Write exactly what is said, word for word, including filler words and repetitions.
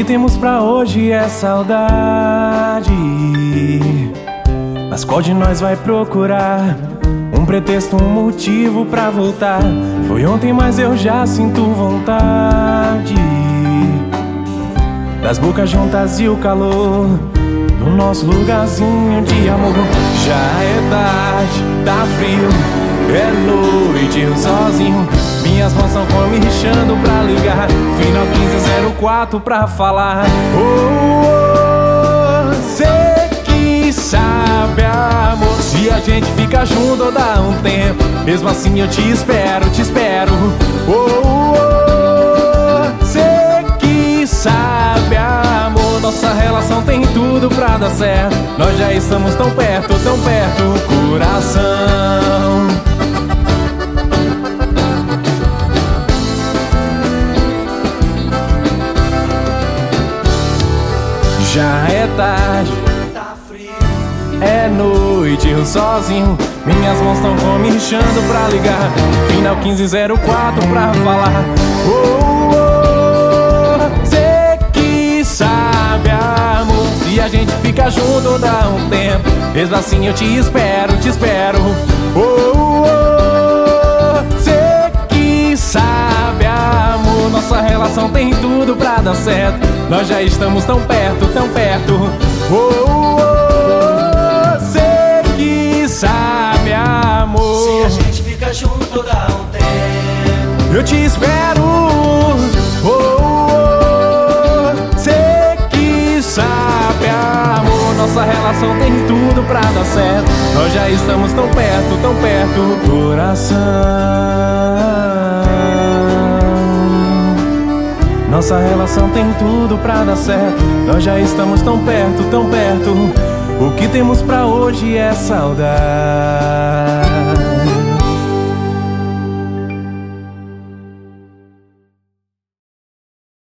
temos pra hoje é saudade, mas qual de nós vai procurar um pretexto, um motivo pra voltar? Foi ontem, mas eu já sinto vontade das bocas juntas e o calor do nosso lugarzinho de amor. Já é tarde, tá frio, é noite, eu sozinho. Minhas mãos estão comichando pra ligar final quinze zero quatro pra falar. Oh, oh, cê que sabe, amor, se a gente fica junto ou dá um tempo. Mesmo assim eu te espero, te espero. Oh, oh, cê que sabe, amor, nossa relação tem tudo pra dar certo. Nós já estamos tão perto, tão perto, coração. Já é tarde, tá frio, é noite, eu sozinho. Minhas mãos estão comichando pra ligar final quinze zero quatro pra falar. Oh, oh, cê que sabe, amor, se a gente fica junto ou dá um tempo. Mesmo assim eu te espero, te espero. Oh, oh, cê que sabe, amor, nossa relação tem tudo pra dar certo. Nós já estamos tão perto, tão perto. Oh, oh, cê que sabe, amor, se a gente fica junto dá um tempo. eu te espero. Oh, oh, cê que sabe, amor, nossa relação tem tudo pra dar certo. Nós já estamos tão perto, tão perto, coração. Nossa relação tem tudo pra dar certo. Nós já estamos tão perto, tão perto. O que temos pra hoje é saudade.